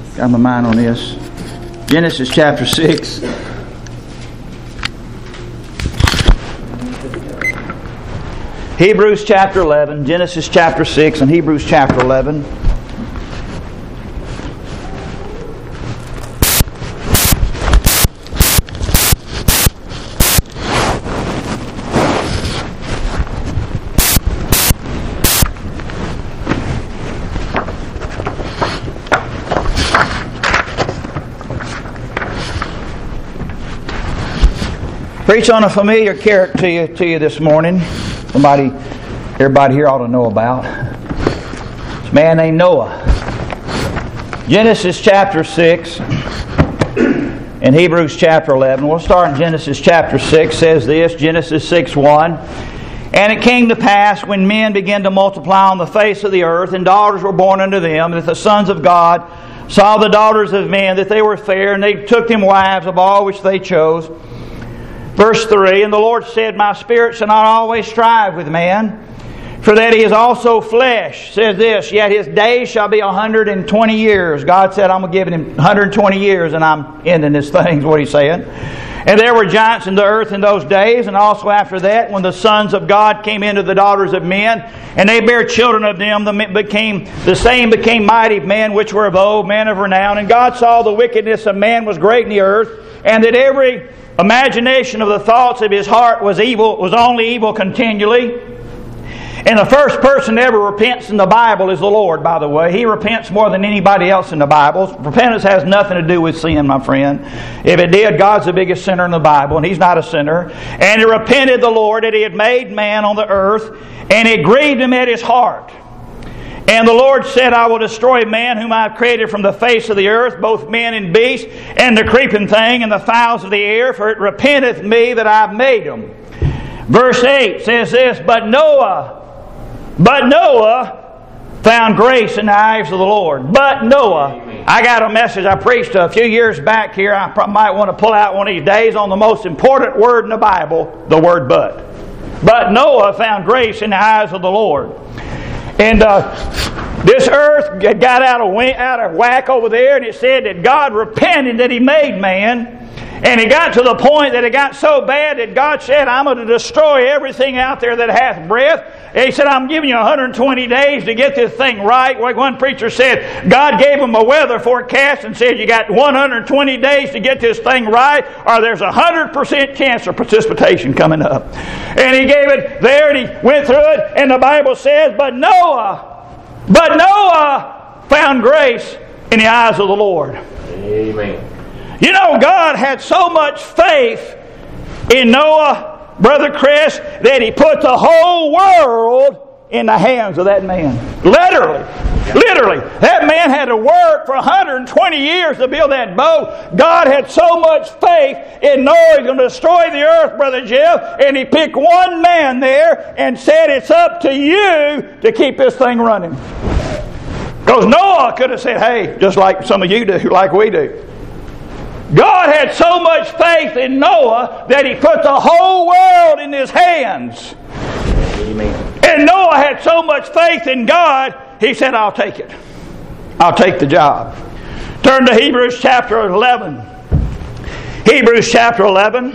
Got my mind on this. Genesis chapter 6. Hebrews chapter 11. Genesis chapter 6 and Hebrews chapter 11. Preach on a familiar character to you this morning. Everybody here ought to know about. It's a man named Noah. Genesis chapter 6 and Hebrews chapter 11. We'll start in Genesis chapter 6. Says this, Genesis 6:1. And it came to pass when men began to multiply on the face of the earth, and daughters were born unto them, that the sons of God saw the daughters of men, that they were fair, and they took them wives of all which they chose. Verse 3, and the Lord said, My spirit shall not always strive with man, for that he is also flesh. Says this, yet his days shall be 120 years. God said, I'm going to give him 120 years, and I'm ending this thing, is what he's saying. And there were giants in the earth in those days, and also after that, when the sons of God came into the daughters of men, and they bare children of them, the same became mighty men which were of old, men of renown. And God saw the wickedness of man was great in the earth, and that every imagination of the thoughts of his heart was evil, was only evil continually. And the first person that ever repents in the Bible is the Lord, by the way. He repents more than anybody else in the Bible. Repentance has nothing to do with sin, my friend. If it did, God's the biggest sinner in the Bible, and He's not a sinner. And He repented the Lord that He had made man on the earth, and it grieved Him at His heart. And the Lord said, I will destroy man whom I have created from the face of the earth, both men and beasts, and the creeping thing, and the fowls of the air, for it repenteth me that I have made them. Verse 8 says this, But Noah found grace in the eyes of the Lord. But Noah. I got a message I preached a few years back here. I might want to pull out one of these days on the most important word in the Bible, the word but. But Noah found grace in the eyes of the Lord. And this earth got out of whack over there, and it said that God repented that He made man. And it got to the point that it got so bad that God said, I'm going to destroy everything out there that hath breath. And He said, I'm giving you 120 days to get this thing right. Like one preacher said, God gave him a weather forecast and said, you got 120 days to get this thing right, or there's 100% chance of precipitation coming up. And He gave it there, and He went through it, and the Bible says, But Noah found grace in the eyes of the Lord. Amen. You know, God had so much faith in Noah, Brother Chris, that He put the whole world in the hands of that man. Literally. That man had to work for 120 years to build that boat. God had so much faith in Noah He's going to destroy the earth, Brother Jeff, and He picked one man there and said, it's up to you to keep this thing running. Because Noah could have said, hey, just like some of you do, like we do. God had so much faith in Noah that He put the whole world in His hands. Amen. And Noah had so much faith in God, he said, I'll take it. I'll take the job. Turn to Hebrews chapter 11. Hebrews chapter 11.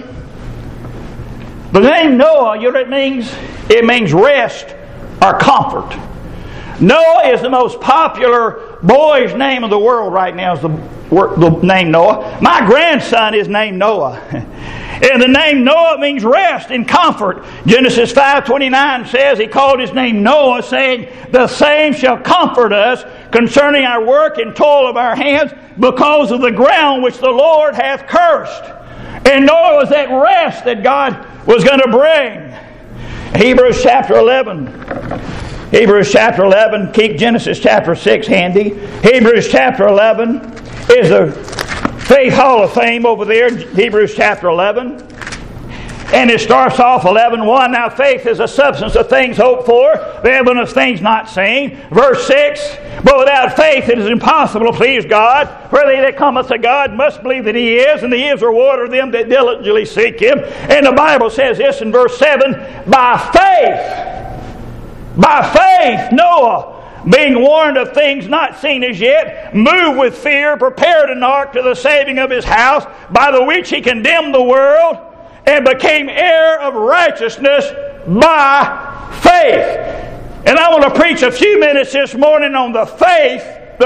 The name Noah, you know what it means? It means rest or comfort. Noah is the most popular boy's name of the world right now, is the name Noah. My grandson is named Noah. And the name Noah means rest and comfort. Genesis 5:29 says He called his name Noah, saying, The same shall comfort us concerning our work and toil of our hands, because of the ground which the Lord hath cursed. And Noah was that rest that God was going to bring. Hebrews chapter 11. Hebrews chapter 11, keep Genesis chapter 6 handy. Hebrews chapter 11 is the Faith Hall of Fame over there, Hebrews chapter 11. And it starts off 11:1. Now faith is a substance of things hoped for, the evidence of things not seen. Verse 6, But without faith it is impossible to please God. For they that cometh to God must believe that He is, and He is a rewarder of them that diligently seek Him. And the Bible says this in verse 7, By faith, Noah, being warned of things not seen as yet, moved with fear, prepared an ark to the saving of his house, by the which he condemned the world, and became heir of righteousness by faith. And I want to preach a few minutes this morning on the faith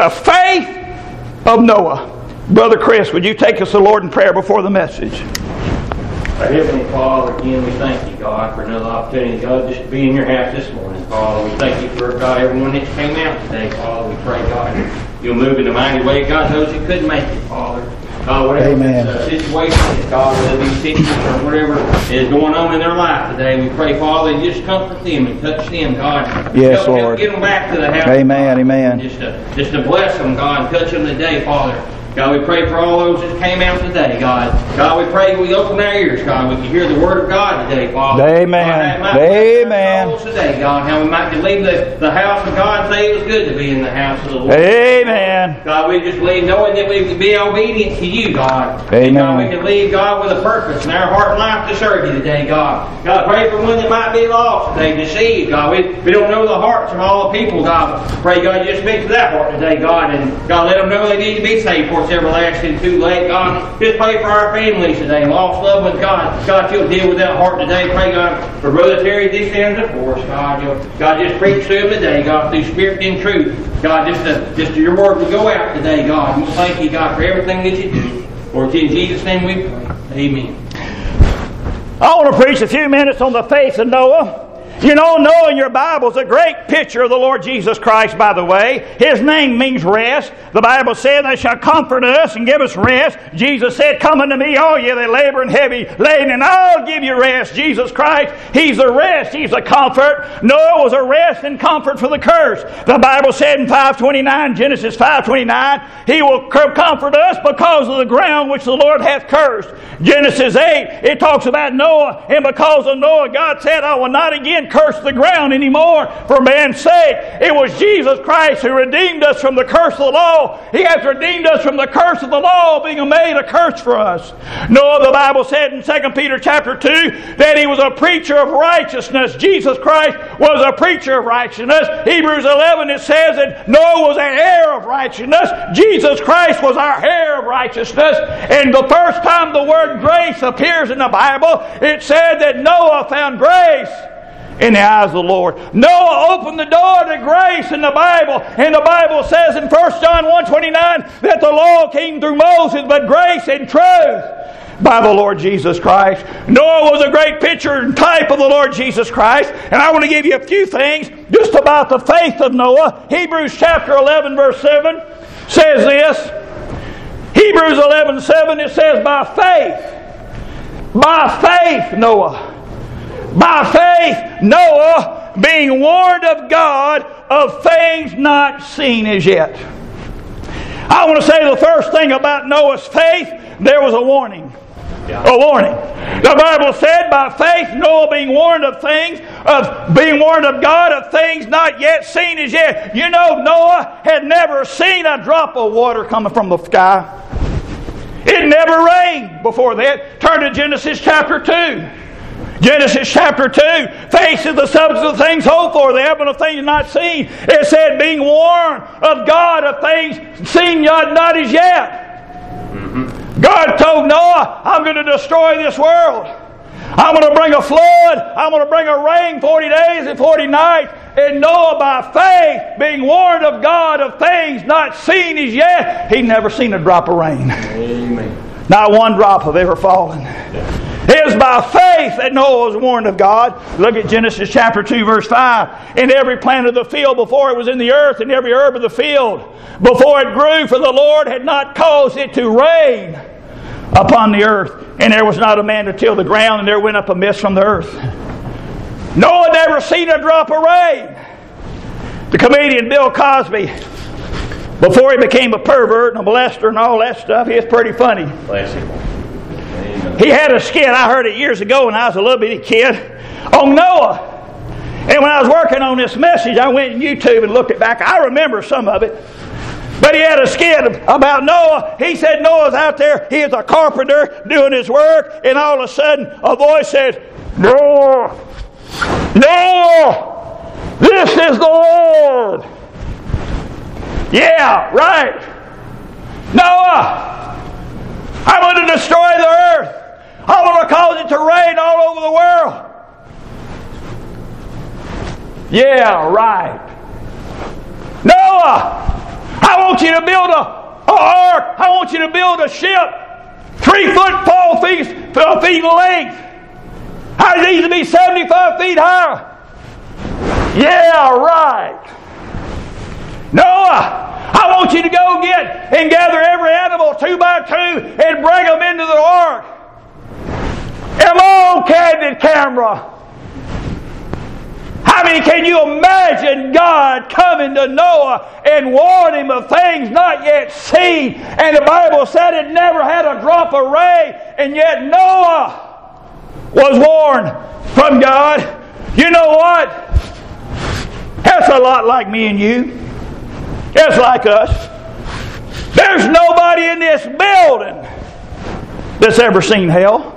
of Noah. Brother Chris, would you take us to the Lord in prayer before the message? Our Heavenly Father, again, we thank you, God, for another opportunity, God, just to be in your house this morning, Father. We thank you for, God, everyone that came out today, Father. We pray, God, you'll move in a mighty way. God, those who couldn't make it, Father. God, whatever situation is, God, whether it be sickness or whatever is going on in their life today, we pray, Father, you just comfort them and touch them, God. Yes, Lord. Get them back to the house. Amen, God. amen. Just to bless them, God, and touch them today, Father. God, we pray for all those that came out today, God. God, we pray we open our ears, God. We can hear the Word of God today, Father. Amen. God, amen. Today, God, how we might leave the house of God and say it was good to be in the house of the Lord. Amen. God, we just leave knowing that we can be obedient to you, God. Amen. And God, we can leave, God, with a purpose in our heart and life to serve you today, God. God, pray for one that might be lost today, deceived, God. We don't know the hearts of all the people, God. Pray, God, you just speak to that heart today, God. And God, let them know they need to be saved before it's everlasting too late, God. Just pray for our families today, lost loved ones, God. God, you'll deal with that heart today. Pray, God, for Brother Terry, these stands up for us, God. God, just preach to him today, God, through spirit and truth. God, just your word will go out today, God. And we thank you, God, for everything that you do. For it's in Jesus' name we pray. Amen. I want to preach a few minutes on the faith of Noah. You know, Noah in your Bible is a great picture of the Lord Jesus Christ, by the way. His name means rest. The Bible said, they shall comfort us and give us rest. Jesus said, come unto me, all ye that labor and heavy laden, and I'll give you rest. Jesus Christ, He's the rest. He's the comfort. Noah was a rest and comfort for the curse. The Bible said in 5:29, Genesis 5:29, He will comfort us because of the ground which the Lord hath cursed. Genesis 8, it talks about Noah, and because of Noah, God said, I will not again curse the ground anymore for man's sake. It was Jesus Christ who redeemed us from the curse of the law. He has redeemed us from the curse of the law, being made a curse for us. Noah, the Bible said in 2 Peter chapter 2 that he was a preacher of righteousness. Jesus Christ was a preacher of righteousness. Hebrews 11, it says that Noah was an heir of righteousness. Jesus Christ was our heir of righteousness. And the first time the word grace appears in the Bible, it said that Noah found grace in the eyes of the Lord. Noah opened the door to grace in the Bible. And the Bible says in 1 John 1:29 that the law came through Moses, but grace and truth by the Lord Jesus Christ. Noah was a great picture and type of the Lord Jesus Christ. And I want to give you a few things just about the faith of Noah. Hebrews chapter 11 verse 7 says this. Hebrews 11:7, it says, by faith Noah, being warned of God of things not seen as yet. I want to say the first thing about Noah's faith, there was a warning. A warning. The Bible said, by faith Noah being warned of God of things not yet seen as yet. You know, Noah had never seen a drop of water coming from the sky. It never rained before that. Turn to Genesis chapter 2. Genesis chapter 2, faith is the substance of things hoped for, the evidence of things not seen. It said, being warned of God of things seen not as yet. Mm-hmm. God told Noah, I'm going to destroy this world. I'm going to bring a flood. I'm going to bring a rain 40 days and 40 nights. And Noah, by faith, being warned of God of things not seen as yet, he'd never seen a drop of rain. Amen. Not one drop have ever fallen. It was by faith that Noah was warned of God. Look at Genesis chapter 2 verse 5. And every plant of the field before it was in the earth, and every herb of the field before it grew, for the Lord had not caused it to rain upon the earth. And there was not a man to till the ground, and there went up a mist from the earth. Noah never seen a drop of rain. The comedian Bill Cosby, before he became a pervert and a molester and all that stuff, he was pretty funny. Classic. He had a skit, I heard it years ago when I was a little bitty kid, on Noah. And when I was working on this message, I went on YouTube and looked it back. I remember some of it. But he had a skit about Noah. He said Noah's out there, he is a carpenter doing his work, and all of a sudden a voice said, Noah, Noah, this is the Lord. Yeah, right. Noah, I'm going to destroy the earth. I'm going to cause it to rain all over the world. Yeah, right. Noah, I want you to build an ark. I want you to build a ship 3 foot 4 feet in length. I need to be 75 feet high. Yeah, right. Noah, I want you to go get and gather every animal 2 by 2 and bring them into the ark. Hello, candid camera. How many can you imagine God coming to Noah and warn him of things not yet seen? And the Bible said it never had a drop of rain, and yet Noah was warned from God. You know what? That's a lot like me and you. It's like us. There's nobody in this building that's ever seen hell.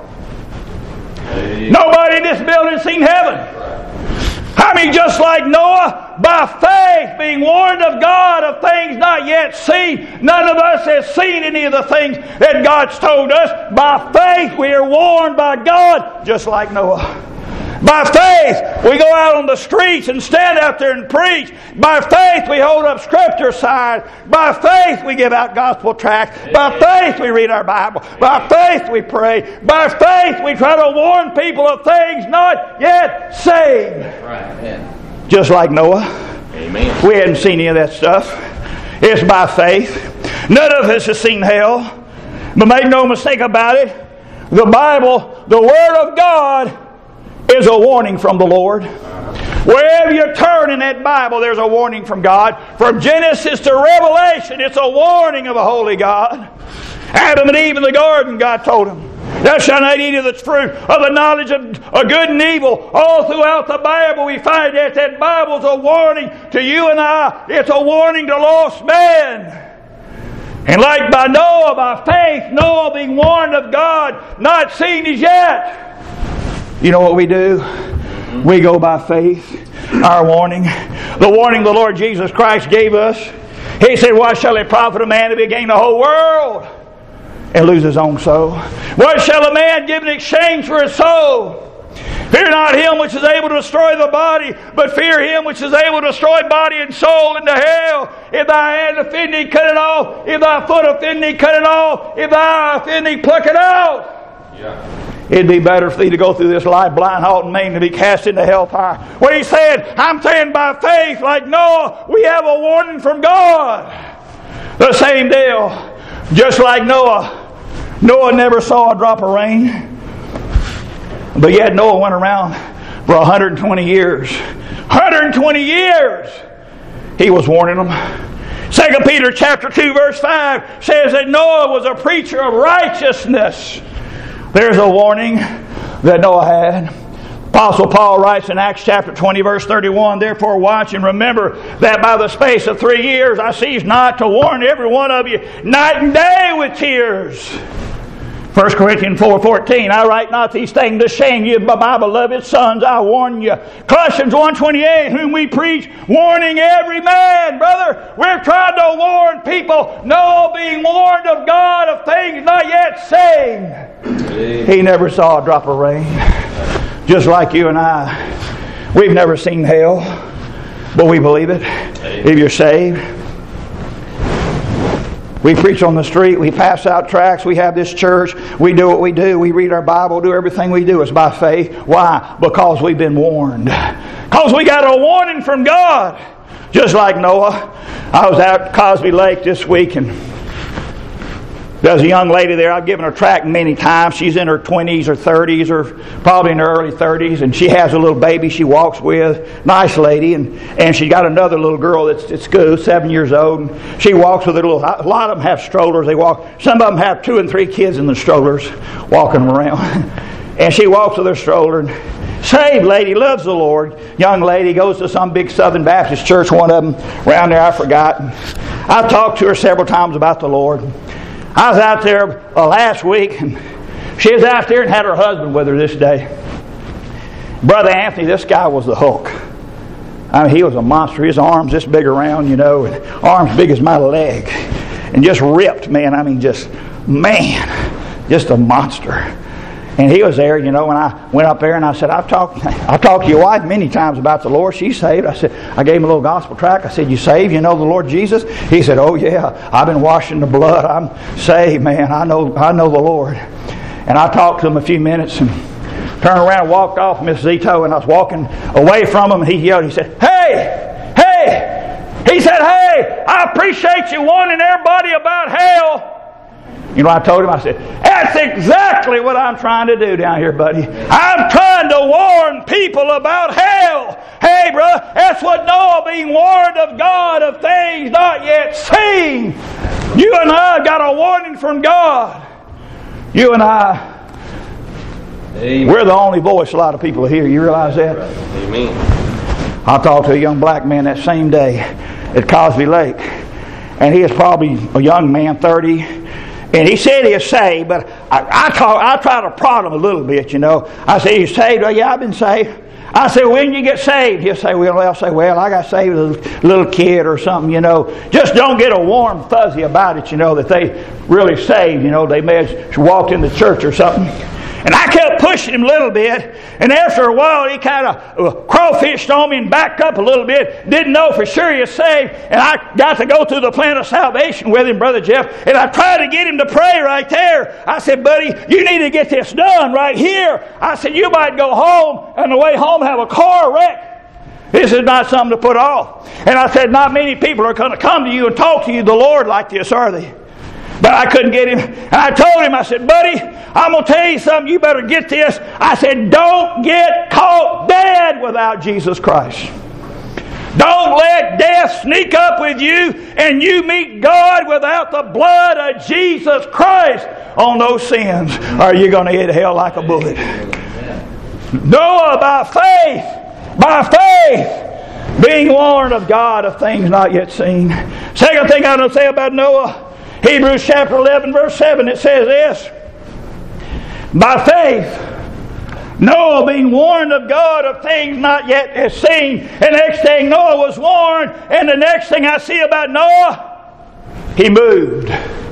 Nobody in this building has seen heaven. I mean, just like Noah, by faith, being warned of God of things not yet seen. None of us has seen any of the things that God's told us. By faith, we are warned by God, just like Noah. By faith, we go out on the streets and stand out there and preach. By faith, we hold up scripture signs. By faith, we give out gospel tracts. By faith, we read our Bible. By faith, we pray. By faith, we try to warn people of things not yet seen. Right. Just like Noah. Amen. We hadn't seen any of that stuff. It's by faith. None of us has seen hell. But make no mistake about it, the Bible, the Word of God, is a warning from the Lord. Wherever you turn in that Bible, there's a warning from God. From Genesis to Revelation, it's a warning of a holy God. Adam and Eve in the garden, God told them, "Thou shalt not eat of the fruit of the knowledge of good and evil." All throughout the Bible we find that Bible's a warning to you and I. It's a warning to lost men. And like by Noah, by faith, Noah being warned of God, not seen as yet. You know what we do? We go by faith. Our warning. The warning the Lord Jesus Christ gave us. He said, "What shall it profit a man if he gain the whole world and lose his own soul? What shall a man give in exchange for his soul? Fear not him which is able to destroy the body, but fear him which is able to destroy body and soul into hell. If thy hand offend thee, cut it off. If thy foot offend thee, cut it off. If thy eye offend thee, pluck it out." Yeah. It'd be better for thee to go through this life blind, halt, and maimed, to be cast into hellfire. What he said, I'm saying by faith, like Noah, we have a warning from God. The same deal, just like Noah. Noah never saw a drop of rain. But yet Noah went around for 120 years. 120 years! He was warning them. 2 Peter chapter 2 verse 5 says that Noah was a preacher of righteousness. There's a warning that Noah had. Apostle Paul writes in Acts chapter 20 verse 31, "Therefore watch and remember that by the space of 3 years I cease not to warn every one of you night and day with tears." 1 Corinthians 4:14, "I write not these things to shame you, but my beloved sons, I warn you." Colossians 1:28, "Whom we preach, warning every man." Brother, we're trying to warn people. Noah being warned of God of things not yet seen. He never saw a drop of rain. Just like you and I. We've never seen hell, but we believe it. If you're saved. We preach on the street, we pass out tracts, we have this church, we do what we do, we read our Bible, do everything we do. It's by faith. Why? Because we've been warned. Because we got a warning from God. Just like Noah. I was out at Cosby Lake this week, and there's a young lady there. I've given her tract many times. She's in her 20s or 30s, or probably in her early 30s, and she has a little baby she walks with. Nice lady, and she got another little girl that's at school, 7 years old, and she walks with her little. A lot of them have strollers. They walk. Some of them have 2 and 3 kids in the strollers, walking around, and she walks with her stroller. And saved lady, loves the Lord. Young lady goes to some big Southern Baptist church. One of them around there, I forgot. I've talked to her several times about the Lord. I was out there last week, and she was out there and had her husband with her this day. Brother Anthony, this guy was the Hulk. I mean, he was a monster. His arms this big around, and arms big as my leg. And just ripped, man. I mean, just a monster. And he was there, when I went up there and I said, I've talked to your wife many times about the Lord. She's saved. I said, I gave him a little gospel tract. I said, you saved? You know the Lord Jesus? He said, oh yeah, I've been washed in the blood. I'm saved, man. I know the Lord. And I talked to him a few minutes and turned around and walked off, Miss Zito, and I was walking away from him, and he yelled, he said, hey! He said, hey, I appreciate you warning everybody about hell. I told him, I said, that's exactly what I'm trying to do down here, buddy. I'm trying to warn people about hell. Hey, brother, that's what Noah being warned of God of things not yet seen. You and I got a warning from God. You and I, Amen. We're the only voice a lot of people hear. You realize that? Amen. I talked to a young black man that same day at Cosby Lake. And he is probably a young man, 30. And he said he is saved, but I try to prod him a little bit, I say, you saved? Well, yeah, I've been saved. I say, when did you get saved? He'll say, well, I got saved as a little kid or something, Just don't get a warm fuzzy about it, that they really saved, they may have walked in the church or something. And I kept pushing him a little bit, and after a while he kind of crawfished on me and backed up a little bit. Didn't know for sure he was saved, and I got to go through the plan of salvation with him, Brother Jeff, and I tried to get him to pray right there. I said, buddy, you need to get this done right here. I said, you might go home, and on the way home have a car wreck. This is not something to put off. And I said, not many people are going to come to you and talk to you, the Lord, like this, are they? But I couldn't get him. And I told him, I said, buddy, I'm going to tell you something. You better get this. I said, don't get caught dead without Jesus Christ. Don't let death sneak up with you and you meet God without the blood of Jesus Christ on those sins. Or you're going to hit hell like a bullet. Noah, by faith, being warned of God of things not yet seen. Second thing I'm going to say about Noah, Hebrews chapter 11 verse 7, it says this. By faith, Noah being warned of God of things not yet seen. And the next thing, Noah was warned. And the next thing I see about Noah, he moved.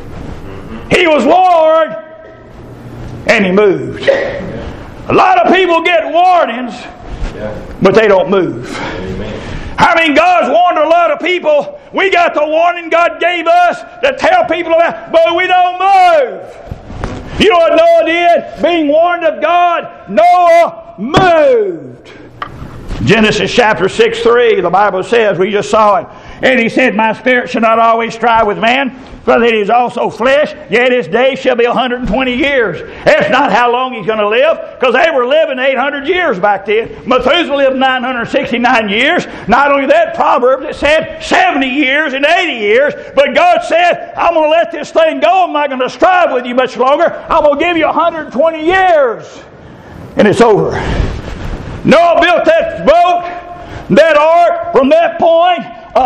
He was warned and he moved. A lot of people get warnings, but they don't move. I mean, God's warned a lot of people. We got the warning God gave us to tell people about, but we don't move. You know what Noah did? Being warned of God, Noah moved. Genesis chapter 6:3, the Bible says, we just saw it. And he said, my spirit shall not always strive with man, for that he is also flesh, yet his days shall be 120 years. That's not how long he's going to live, because they were living 800 years back then. Methuselah lived 969 years. Not only that, Proverbs, it said 70 years and 80 years. But God said, I'm going to let this thing go. I'm not going to strive with you much longer. I'm going to give you 120 years. And it's over. Noah built that boat, that ark, from that point,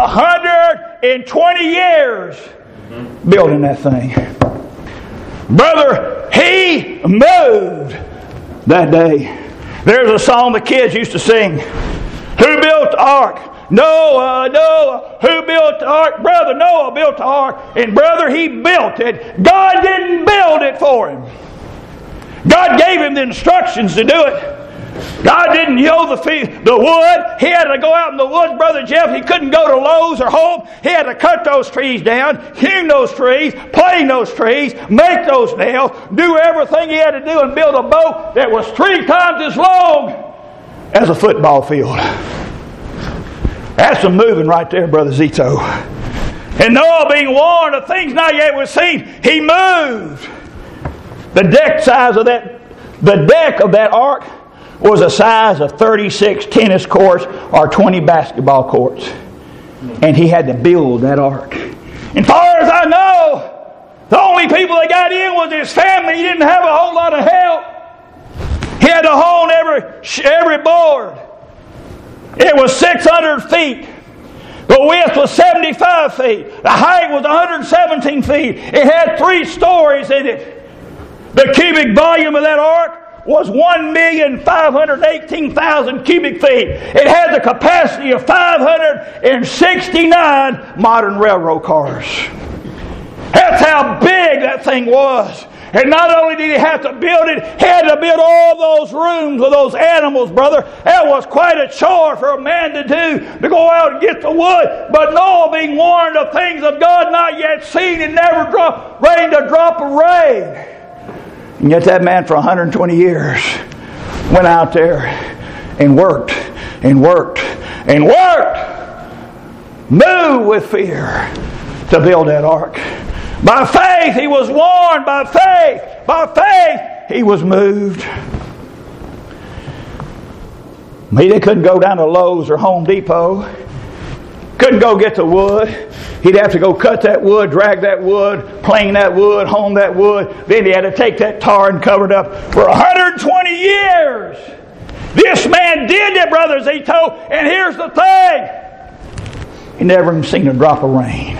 120 years building that thing. Brother, he moved that day. There's a song the kids used to sing. Who built the ark? Noah, Noah. Who built the ark? Brother Noah built the ark. And brother, he built it. God didn't build it for him. God gave him the instructions to do it. God didn't hew the wood. He had to go out in the woods, Brother Jeff. He couldn't go to Lowe's or Home. He had to cut those trees down, hew those trees, plane those trees, make those nails, do everything he had to do and build a boat that was 3 times as long as a football field. That's some moving right there, Brother Zito. And Noah being warned of things not yet was seen, he moved. The deck of that ark was the size of 36 tennis courts or 20 basketball courts. And he had to build that ark. And far as I know, the only people that got in was his family. He didn't have a whole lot of help. He had to hold every board. It was 600 feet. The width was 75 feet. The height was 117 feet. It had 3 stories in it. The cubic volume of that ark was 1,518,000 cubic feet. It had the capacity of 569 modern railroad cars. That's how big that thing was. And not only did he have to build it, he had to build all those rooms with those animals, brother. That was quite a chore for a man to do, to go out and get the wood. But Noah, being warned of things of God not yet seen, and never rained a drop of rain. And yet that man for 120 years went out there and worked and worked and worked. Moved with fear to build that ark. By faith he was warned. By faith he was moved. He couldn't go down to Lowe's or Home Depot. Couldn't go get the wood. He'd have to go cut that wood, drag that wood, plane that wood, home that wood. Then he had to take that tar and cover it up for 120 years. This man did it, brothers, he told. And here's the thing. He never even seen a drop of rain.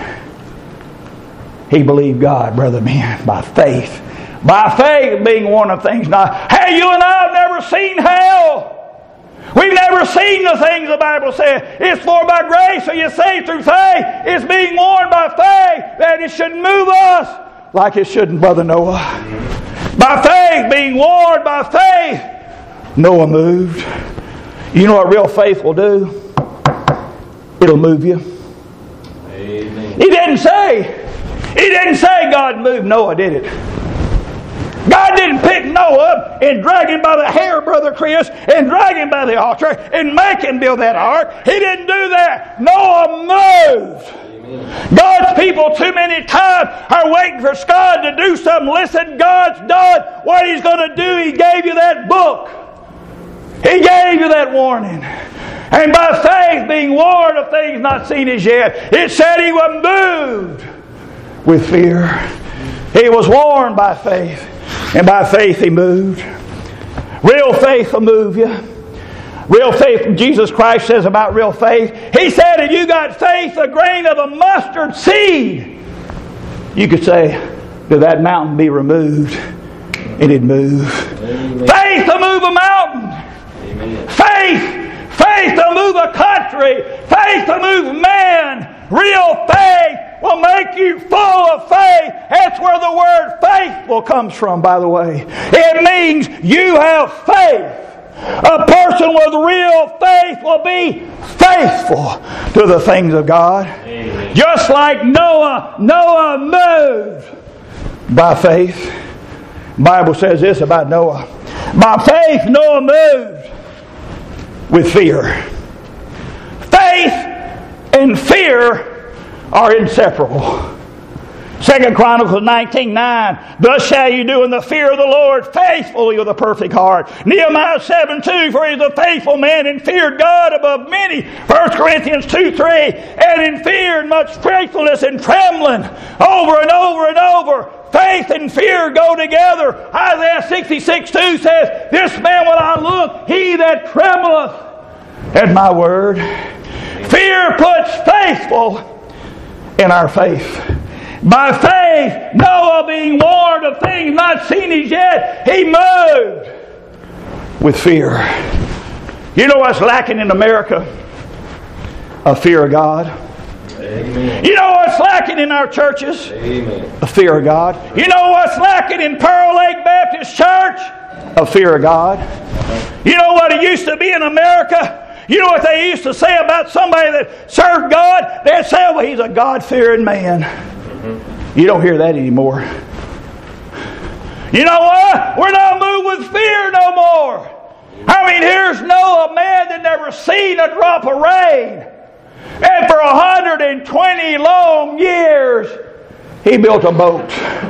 He believed God, brother man, by faith. By faith, being one of things not. Hey, you and I have never seen hell. We've never seen the things the Bible says. It's for by grace are you saved through faith. It's being warned by faith that it shouldn't move us like it shouldn't, brother Noah. By faith, being warned by faith, Noah moved. You know what real faith will do? It'll move you. Amen. He didn't say God moved Noah, did it? God didn't pick Noah up and drag him by the hair, Brother Chris, and drag him by the altar and make him build that ark. He didn't do that. Noah moved. Amen. God's people too many times are waiting for God to do something. Listen, God's done what He's going to do. He gave you that book. He gave you that warning. And by faith, being warned of things not seen as yet, it said he was moved with fear. He was warned by faith. And by faith he moved. Real faith will move you. Real faith, Jesus Christ says about real faith. He said if you got faith, a grain of a mustard seed, you could say, to that mountain be removed. And it'd move. Amen. Faith will move a mountain. Amen. Faith will move a country. Faith will move man. Real faith will make you full of faith. That's where the word faithful comes from, by the way. It means you have faith. A person with real faith will be faithful to the things of God. Amen. Just like Noah moved by faith. The Bible says this about Noah. By faith, Noah moved with fear. Faith and fear are inseparable. 2 Chronicles 19:9. Thus shall you do in the fear of the Lord, faithfully with a perfect heart. Nehemiah 7:2. For he is a faithful man and feared God above many. 1 Corinthians 2:3. And in fear and much faithfulness and trembling. Over and over and over. Faith and fear go together. Isaiah 66:2 says, this man when I look, he that trembleth at my word. Fear puts faithful in our faith. By faith, Noah being warned of things not seen as yet, he moved with fear. You know what's lacking in America? A fear of God. Amen. You know what's lacking in our churches? Amen. A fear of God. You know what's lacking in Pearl Lake Baptist Church? A fear of God. You know what it used to be in America? You know what they used to say about somebody that served God? They'd say, well, he's a God-fearing man. Mm-hmm. You don't hear that anymore. You know what? We're not moved with fear no more. I mean, here's Noah, a man that never seen a drop of rain. And for 120 long years, he built a boat.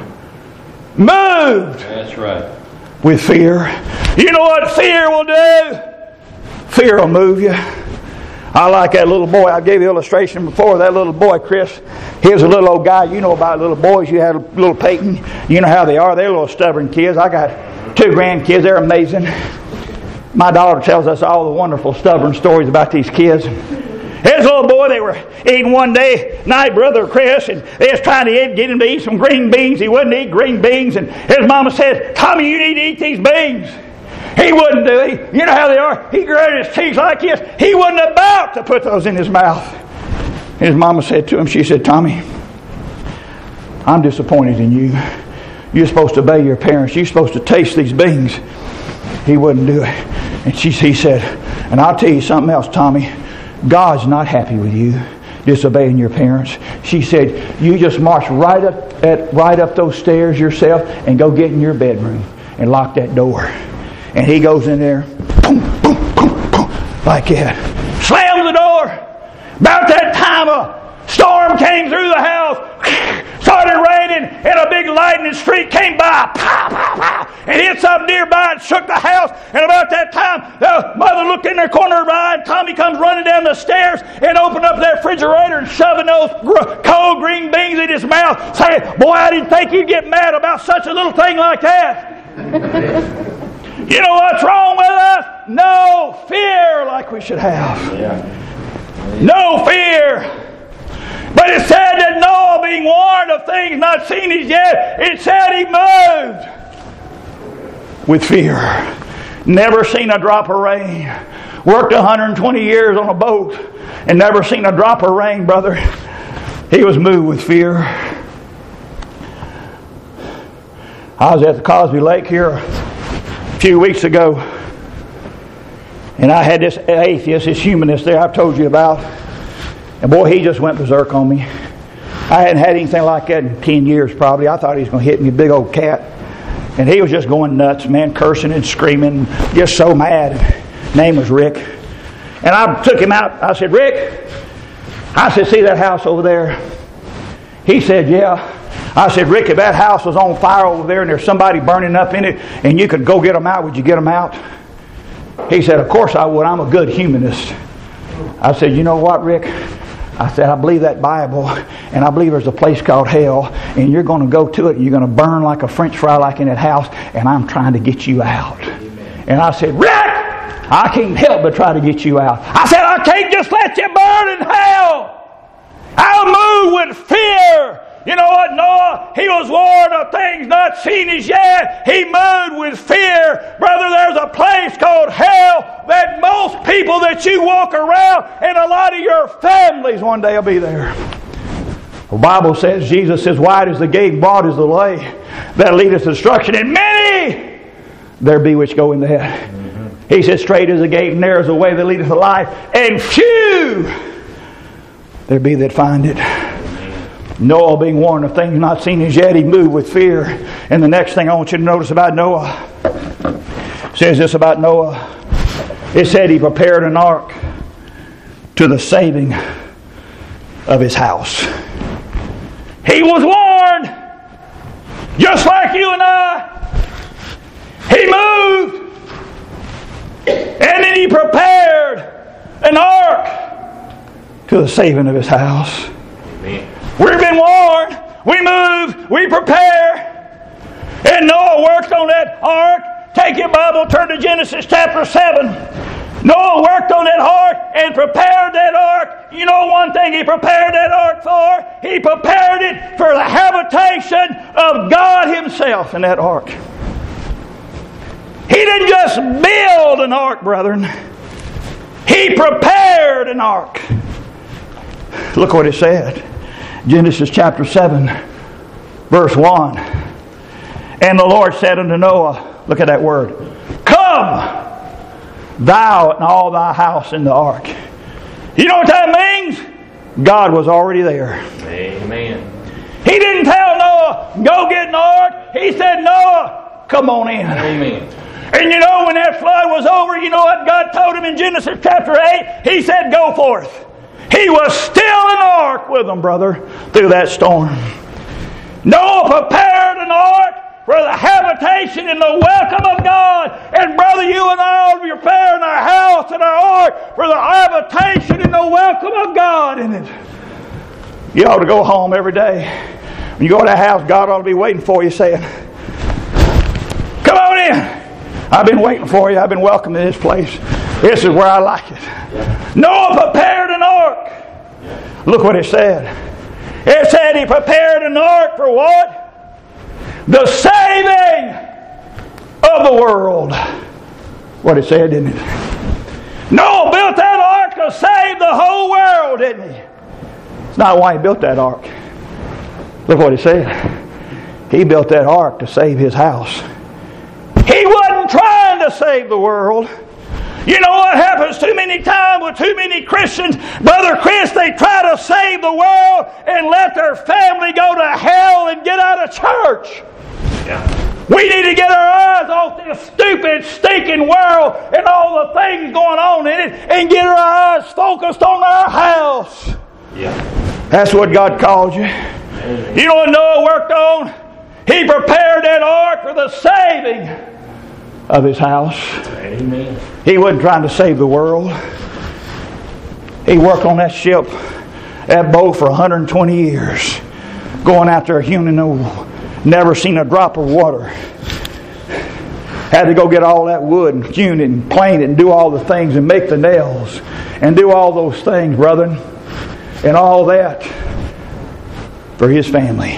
Moved. That's right. With fear. You know what fear will do? Fear will move you. I like that little boy. I gave the illustration before. That little boy, Chris. He was a little old guy. You know about little boys. You had a little Peyton. You know how they are. They're little stubborn kids. I got 2 grandkids. They're amazing. My daughter tells us all the wonderful stubborn stories about these kids. His little boy, they were eating one day night, Brother Chris, and they was trying to get him to eat some green beans. He wouldn't eat green beans. And his mama said, Tommy, you need to eat these beans. He wouldn't do it. You know how they are. He gritted his teeth like this. He wasn't about to put those in his mouth. His mama said to him, she said, Tommy, I'm disappointed in you. You're supposed to obey your parents. You're supposed to taste these beans. He wouldn't do it. And he said, and I'll tell you something else, Tommy. God's not happy with you disobeying your parents. She said, you just march right up those stairs yourself and go get in your bedroom and lock that door. And he goes in there, boom, boom, boom, boom, like that. Slams the door. About that time a storm came through the house. Started raining and a big lightning streak came by. Pow, pow, pow. And hit something nearby and shook the house. And about that time, the mother looked in their corner of her eye and Tommy comes running down the stairs and opened up their refrigerator and shoving those cold green beans in his mouth, saying, boy, I didn't think you'd get mad about such a little thing like that. You know what's wrong with us? No fear like we should have. No fear. But it said that Noah, being warned of things not seen as yet, it said he moved with fear. Never seen a drop of rain. Worked 120 years on a boat and never seen a drop of rain, brother. He was moved with fear. I was at the Cosby Lake here a few weeks ago, and I had this atheist, this humanist there I've told you about. And boy, he just went berserk on me. I hadn't had anything like that in 10 years probably. I thought he was going to hit me, big old cat. And he was just going nuts, man, cursing and screaming, just so mad. His name was Rick. And I took him out. I said, Rick, I said, see that house over there? He said, yeah. I said, Rick, if that house was on fire over there and there's somebody burning up in it and you could go get them out, would you get them out? He said, of course I would. I'm a good humanist. I said, you know what, Rick? I said, I believe that Bible, and I believe there's a place called hell, and you're going to go to it, and you're going to burn like a French fry like in that house, and I'm trying to get you out. Amen. And I said, Rick, I can't help but try to get you out. I said, I can't just let you burn in hell. I'll move with fear. You know what, Noah? He was warned of things not seen as yet. He moved with fear. Brother, there's a place called hell that most people that you walk around and a lot of your families one day will be there. The Bible says, Jesus says, wide is the gate, broad is the way that leadeth to destruction, and many there be which go in that. He says, straight is the gate and narrow is the way that leadeth to life, and few there be that find it. Noah, being warned of things not seen as yet, he moved with fear. And the next thing I want you to notice about Noah, it says this about Noah. It said he prepared an ark to the saving of his house. He was warned, just like you and I. He moved, and then he prepared an ark to the saving of his house. Amen. We've been warned. We move. We prepare. And Noah worked on that ark. Take your Bible, turn to Genesis chapter 7. Noah worked on that ark and prepared that ark. You know one thing he prepared that ark for? He prepared it for the habitation of God Himself in that ark. He didn't just build an ark, brethren. He prepared an ark. Look what it said. Genesis chapter 7, verse 1. And the Lord said unto Noah, look at that word, come, thou and all thy house in the ark. You know what that means? God was already there. Amen. He didn't tell Noah, go get an ark. He said, Noah, come on in. Amen. And you know when that flood was over, you know what God told him in Genesis chapter 8? He said, go forth. He was still in the ark with them, brother, through that storm. Noah prepared an ark for the habitation and the welcome of God. And brother, you and I are preparing our house and our ark for the habitation and the welcome of God in it. You ought to go home every day. When you go to that house, God ought to be waiting for you saying, come on in. I've been waiting for you. I've been welcoming this place. This is where I like it. Yeah. Noah prepared an ark. Yeah. Look what it said. It said he prepared an ark for what? The saving of the world. what it said, didn't it? Noah built that ark to save the whole world, didn't he? It's not why he built that ark. Look what it said. He built that ark to save his house. He wasn't trying to save the world. You know what happens too many times with too many Christians? Brother Chris, they try to save the world and let their family go to hell and get out of church. Yeah. We need to get our eyes off this stupid, stinking world and all the things going on in it and get our eyes focused on our house. Yeah. That's what God called you. Amen. You know what Noah worked on? He prepared that ark for the saving of his house. Amen. He wasn't trying to save the world. He worked on that ship, that boat for 120 years. Going out there hewing over. Never seen a drop of water. Had to go get all that wood and hewn it and plane it and do all the things and make the nails and do all those things, brethren. And all that for his family.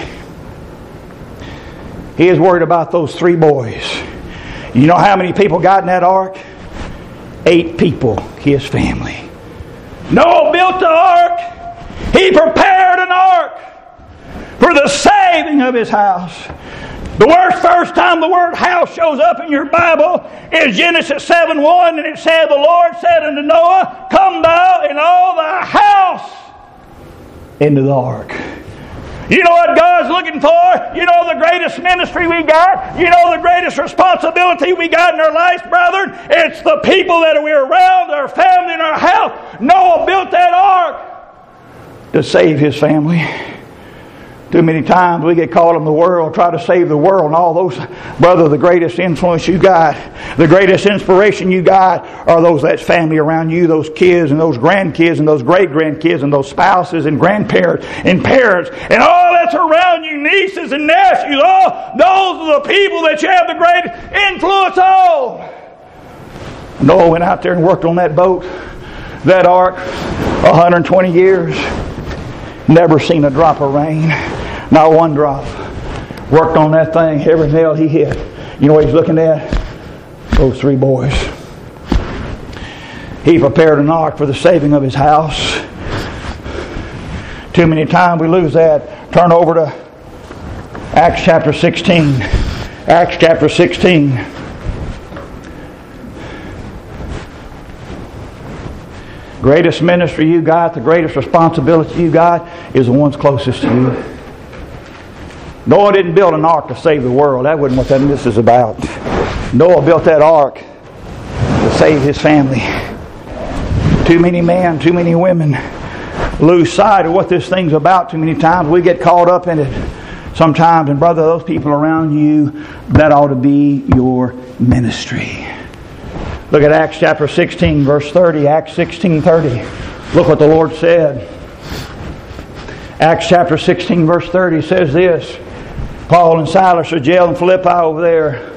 He is worried about those 3 boys. You know how many people got in that ark? 8 people, his family. Noah built the ark. He prepared an ark for the saving of his house. The first time the word house shows up in your Bible is Genesis 7:1, and it said, the Lord said unto Noah, come thou and all thy house into the ark. You know what God's looking for? You know the greatest ministry we got? You know the greatest responsibility we got in our lives, brethren? It's the people that we're around, our family, and our house. Noah built that ark to save his family. Too many times we get caught in the world, try to save the world, and all those, brother, the greatest influence you got, the greatest inspiration you got are those that's family around you, those kids and those grandkids and those great-grandkids and those spouses and grandparents and parents and all that's around you, nieces and nephews. All those are the people that you have the greatest influence on. Noah went out there and worked on that boat, that ark, 120 years. Never seen a drop of rain. Not one drop. Worked on that thing, every nail he hit. You know what he's looking at? Those 3 boys. He prepared an ark for the saving of his house. Too many times we lose that. Turn over to Acts chapter 16. Acts chapter 16. Greatest ministry you got, the greatest responsibility you got is the ones closest to you. Noah didn't build an ark to save the world. That wasn't what this is about. Noah built that ark to save his family. Too many men, too many women lose sight of what this thing's about too many times. We get caught up in it sometimes. And brother, those people around you, that ought to be your ministry. Look at Acts chapter 16, verse 30. Acts 16:30. Look what the Lord said. Acts chapter 16, verse 30 says this. Paul and Silas are jailed in Philippi over there.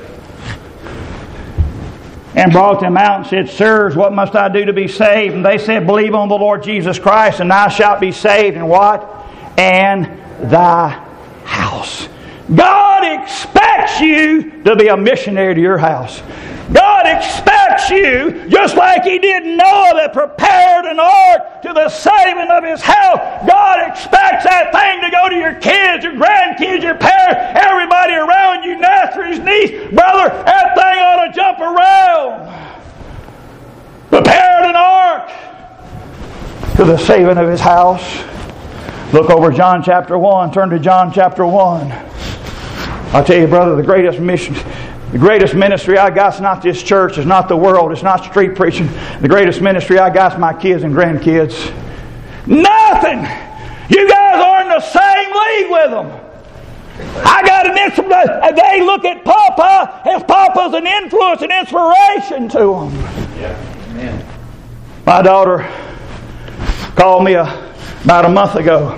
And brought them out and said, Sirs, what must I do to be saved? And they said, Believe on the Lord Jesus Christ, and thou shalt be saved. And what? And thy house. God expects you to be a missionary to your house. God expects you, just like He did Noah that prepared an ark to the saving of his house. God expects that thing to go to your kids, your grandkids, your parents, everybody around you, nephews, niece, brother. That thing ought to jump around. Prepared an ark to the saving of his house. Look over John chapter 1. Turn to John chapter 1. I'll tell you, brother, the greatest ministry I got is not this church, it's not the world, it's not street preaching. The greatest ministry I got is my kids and grandkids. Nothing! You guys are in the same league with them. I got an inspiration. They look at Papa as Papa's an influence and inspiration to them. Yeah. Amen. My daughter called me about a month ago.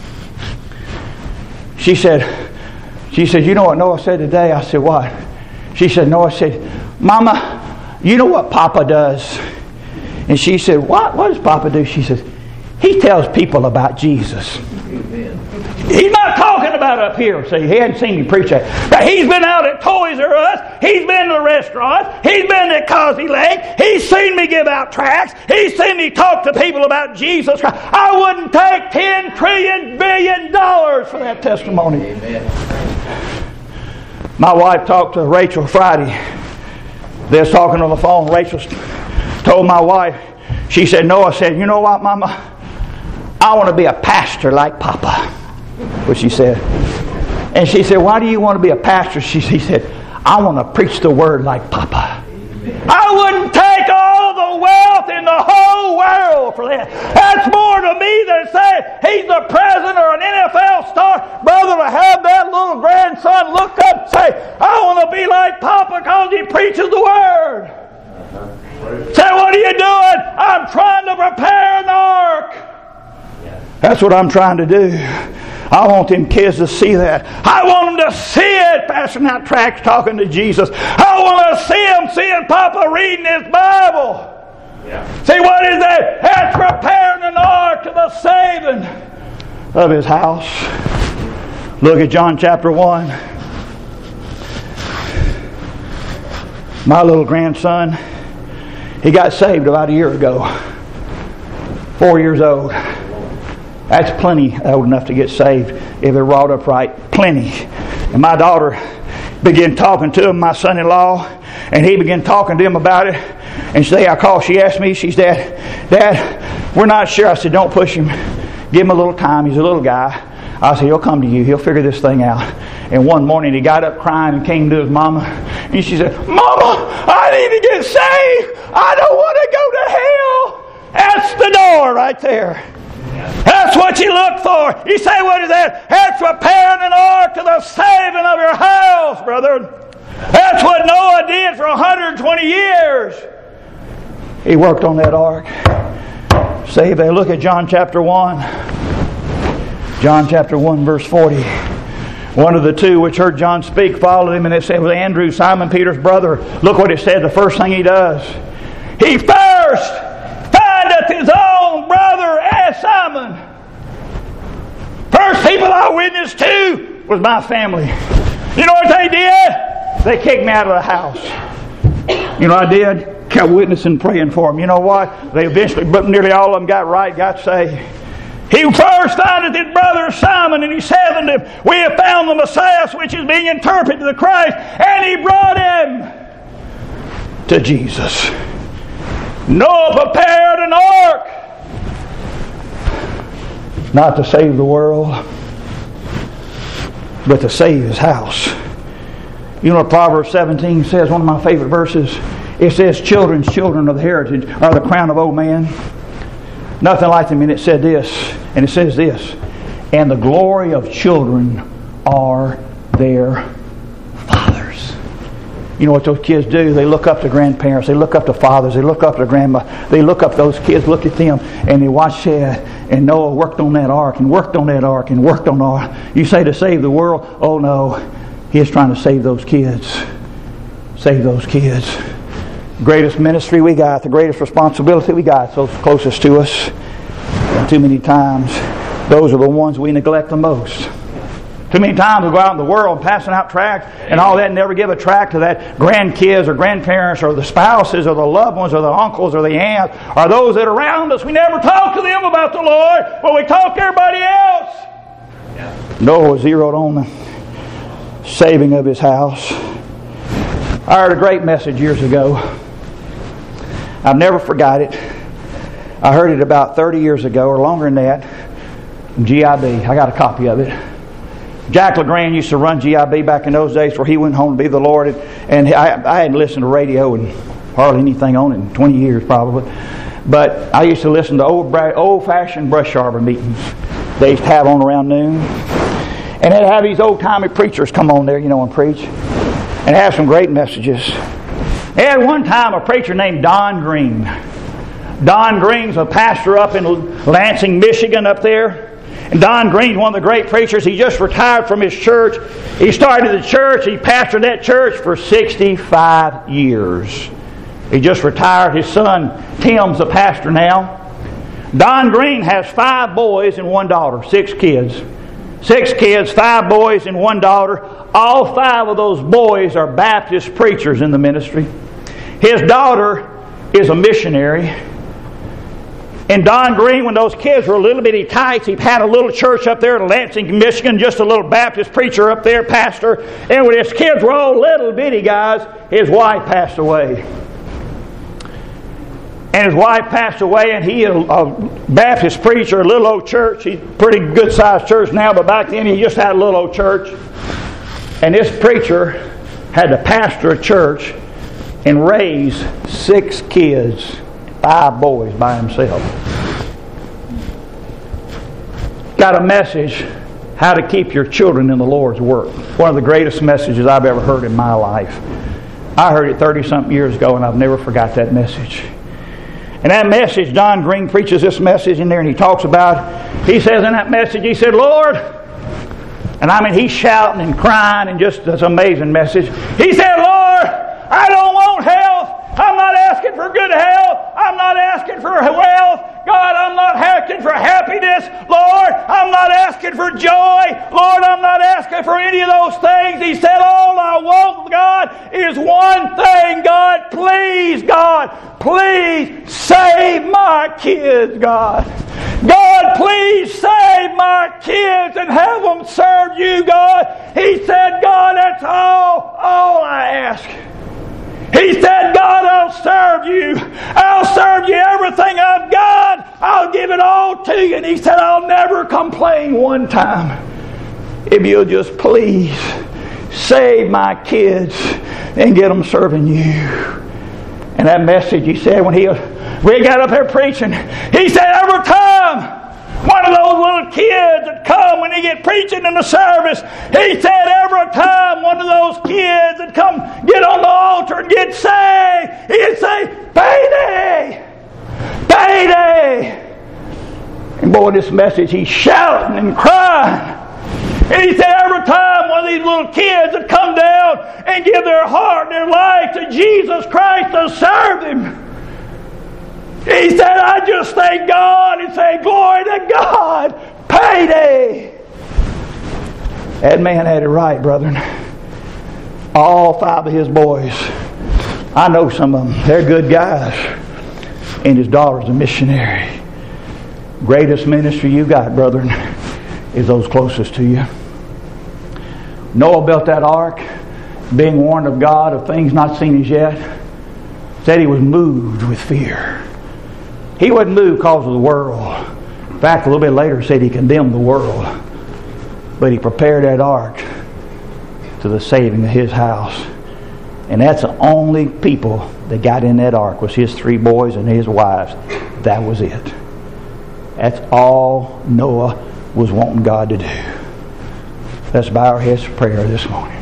She said, you know what Noah said today? I said, what? She said, Noah said, Mama, you know what Papa does? And she said, what? What does Papa do? She says, he tells people about Jesus. Amen. He's not talking that about up here? See, he hadn't seen me preach that. But he's been out at Toys R Us. He's been to the restaurants. He's been at Causey Lake. He's seen me give out tracts. He's seen me talk to people about Jesus Christ. I wouldn't take $10 trillion billion for that testimony. Amen. My wife talked to Rachel Friday. They was talking on the phone. Rachel told my wife, she said, Noah said, you know what, Mama? I want to be a pastor like Papa. What she said. And she said, why do you want to be a pastor? He said, I want to preach the word like Papa. I wouldn't take all the wealth in the whole world for that. That's more to me than saying he's the president or an NFL star. Brother, to have that little grandson look up and say, I want to be like Papa because he preaches the word. Say, what are you doing? I'm trying to prepare an ark. That's what I'm trying to do. I want them kids to see that. I want them to see it, passing out tracts talking to Jesus. I want to see them seeing Papa reading his Bible. Yeah. See, what is that? That's preparing an ark to the saving of his house. Look at John chapter 1. My little grandson, he got saved about a year ago. 4 years old. That's plenty old enough to get saved if they're brought up right. Plenty. And my daughter began talking to him, my son-in-law, and he began talking to him about it. And today I called, she asked me, she said, Dad, we're not sure. I said, don't push him. Give him a little time. He's a little guy. I said, he'll come to you. He'll figure this thing out. And one morning he got up crying and came to his mama. And she said, Mama, I need to get saved. I don't want to go to hell. That's the door right there. That's what you look for. You say, what is that? That's preparing an ark to the saving of your house, brother. That's what Noah did for 120 years. He worked on that ark. Save it. Look at John chapter 1. John chapter 1 verse 40. One of the two which heard John speak followed him, and it said, it was Andrew, Simon Peter's brother. Look what it said, the first thing he does. He first findeth his own brother as Simon. First people I witnessed to was my family. You know what they did? They kicked me out of the house. You know what I did? Kept witnessing, praying for them. You know what? They eventually, but nearly all of them got right, got saved. He first findeth his brother Simon, and he said unto him, we have found the Messiah, which is being interpreted to the Christ. And he brought him to Jesus. Noah prepared an ark, not to save the world, but to save his house. You know what Proverbs 17 says, one of my favorite verses? It says, children's children of the heritage are the crown of old man. Nothing like them. And it said this, and it says this, and the glory of children are their fathers. You know what those kids do? They look up to grandparents. They look up to fathers. They look up to grandma. They look up those kids, look at them, and they watch that. And Noah worked on that ark and worked on that ark and worked on the ark. You say to save the world? Oh no. He's trying to save those kids. Save those kids. Greatest ministry we got, the greatest responsibility we got, those closest to us. And too many times, those are the ones we neglect the most. Too many times we go out in the world passing out tracts and all that and never give a tract to that grandkids or grandparents or the spouses or the loved ones or the uncles or the aunts or those that are around us. We never talk to them about the Lord, but we talk to everybody else. Yeah. Noah zeroed on the saving of his house. I heard a great message years ago. I've never forgot it. I heard it about 30 years ago or longer than that. GIB. I got a copy of it. Jack LeGrand used to run GIB back in those days where he went home to be the Lord. And I hadn't listened to radio and hardly anything on it in 20 years probably. But I used to listen to old-fashioned brush arbor meetings they used to have on around noon. And they'd have these old-timey preachers come on there, and preach. And have some great messages. They had one time a preacher named Don Green. Don Green's a pastor up in Lansing, Michigan up there. And Don Green, one of the great preachers, he just retired from his church. He started the church. He pastored that church for 65 years. He just retired. His son, Tim's a pastor now. Don Green has 5 boys and 1 daughter, 6 kids. 6 kids, 5 boys and 1 daughter. All 5 of those boys are Baptist preachers in the ministry. His daughter is a missionary. And Don Green, when those kids were little bitty tights, he had a little church up there in Lansing, Michigan, just a little Baptist preacher up there, pastor. And when his kids were all little bitty guys, his wife passed away. And his wife passed away, and he, a Baptist preacher, a little old church. He's a pretty good-sized church now, but back then he just had a little old church. And this preacher had to pastor a church and raise 6 kids, 5 boys by himself. Got a message, how to keep your children in the Lord's work. One of the greatest messages I've ever heard in my life. I heard it 30-something years ago, and I've never forgot that message. And that message, Don Green preaches this message in there, and he talks about, he says in that message, he said, Lord, and I mean he's shouting and crying and just this amazing message. He said, Lord, I don't want health. I'm not asking for good health. I'm not asking for wealth. God, I'm not asking for happiness. Lord, I'm not asking for joy. Lord, I'm not asking for any of those things. He said, all I want, God, is one thing. God, please save my kids, God. God, please save my kids and have them serve you, God. He said, God, that's all I ask. He said, God, I'll serve you. I'll serve you everything I've got. I'll give it all to you. And he said, I'll never complain one time. If you'll just please save my kids and get them serving you. And that message, he said, when we got up there preaching, he said, every time one of those little kids that come when he get preaching in the service, he said every time one of those kids that come get on the altar and get saved, he'd say, payday! Payday! And boy, this message, he's shouting and crying. And he said every time one of these little kids that come down and give their heart and their life to Jesus Christ to serve Him, he said, I just thank God and say, glory to God, payday. That man had it right, brethren. All 5 of his boys, I know some of them, they're good guys. And his daughter's a missionary. Greatest ministry you got, brethren, is those closest to you. Noah built that ark, being warned of God of things not seen as yet. Said he was moved with fear. He wasn't moved because of the world. In fact, a little bit later said he condemned the world. But he prepared that ark to the saving of his house. And that's the only people that got in that ark was his 3 boys and his wives. That was it. That's all Noah was wanting God to do. Let's bow our heads for prayer this morning.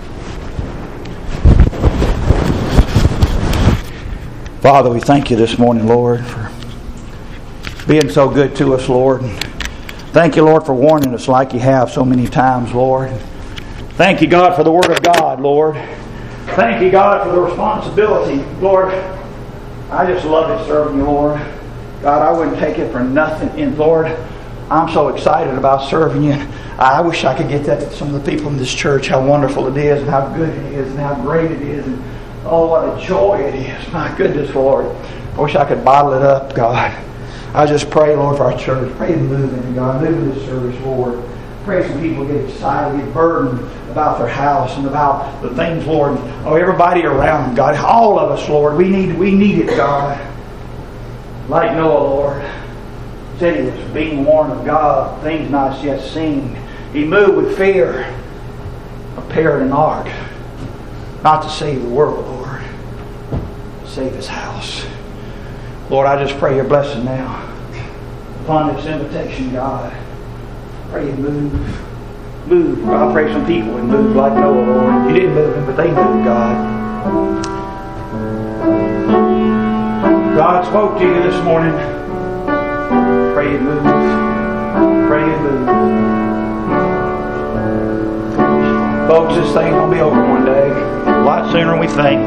Father, we thank you this morning, Lord, for being so good to us, Lord. Thank you, Lord, for warning us like you have so many times, Lord. Thank you, God, for the Word of God, Lord. Thank you, God, for the responsibility. Lord, I just love it serving you, Lord. God, I wouldn't take it for nothing. And Lord, I'm so excited about serving you. I wish I could get that to some of the people in this church, how wonderful it is and how good it is and how great it is. And oh, what a joy it is. My goodness, Lord. I wish I could bottle it up, God. I just pray, Lord, for our church. Pray to move in, God. Move in this service, Lord. Pray some people get excited, get burdened about their house and about the things, Lord. Oh, everybody around them, God. All of us, Lord. We need it, God. Like Noah, Lord. Said he was being warned of God, things not yet seen. He moved with fear. Prepared an ark. Not to save the world, Lord. Save His house. Lord, I just pray your blessing now upon this invitation, God. Pray you move. Move. I pray some people would move like Noah, Lord. You didn't move them, but they moved, God. God spoke to you this morning. Pray you move. Pray you move. Folks, this thing will be over one day. A lot sooner than we think.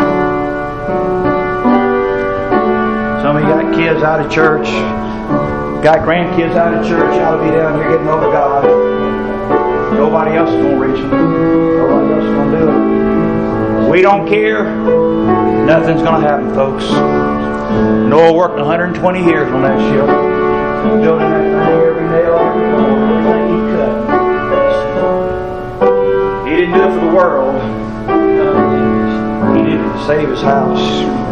Some of you got kids out of church. Got grandkids out of church, ought to be down here getting over God. Nobody else is going to reach them. Nobody else is going to do it. We don't care. Nothing's going to happen, folks. Noah worked 120 years on that ship, building that thing, every nail, every board, everything he could. He didn't do it for the world. He did it to save his house.